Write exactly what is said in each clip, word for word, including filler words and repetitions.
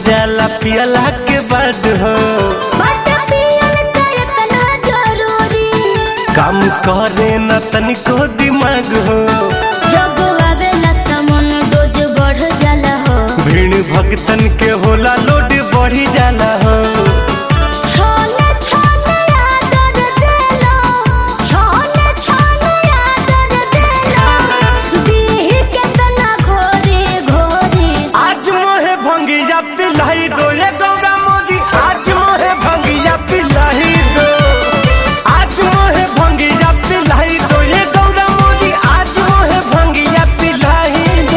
जाला पियला के बाद हो। काम करे न तनिको दिमाग हो। जब आवेला समन डोज बढ़ जाला हो। भीड़ भक्तन के होला लोड बढ़ी जाला हो। छोले छोले आदर देलो, छोले छोले आदर देलो, दीह के तना घोरे घोरे। आज मोहे भंगिया पिलाई दो ये गौरा मोदी, आज मोहे भंगिया पिलाई दो। आज मोहे भंगिया पिलाई दो ये गौरा मोदी, आज मोहे भंगिया पिलाई दो।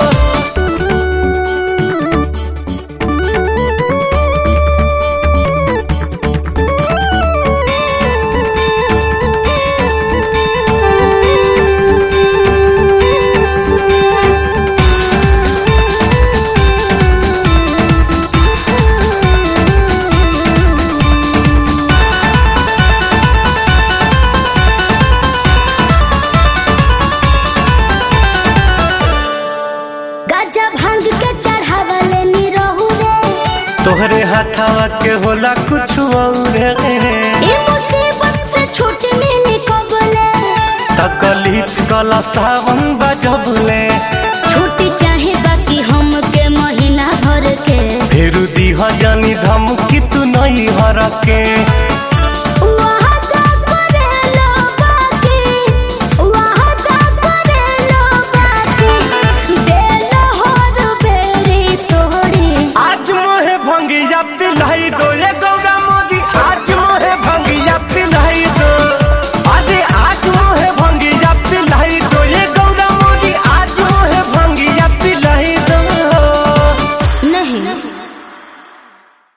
गाजा भांग के चढ़ावले नी रहू रे। तोहरे हाथावा के होला कुछ और ए मुसीबत से छूट मिली कबले। तकलीफ कला सावन बजबले। छुट्टी चाहे बाकी हम के महीना भर के। फिर दीह जानी धमकी तू नहीं हर के। वादा करेलो बाकी, वादा करेलो बाकी, देलो हर बेरी तोड़ी। आज मोहे भंगिया पिलाई दो ये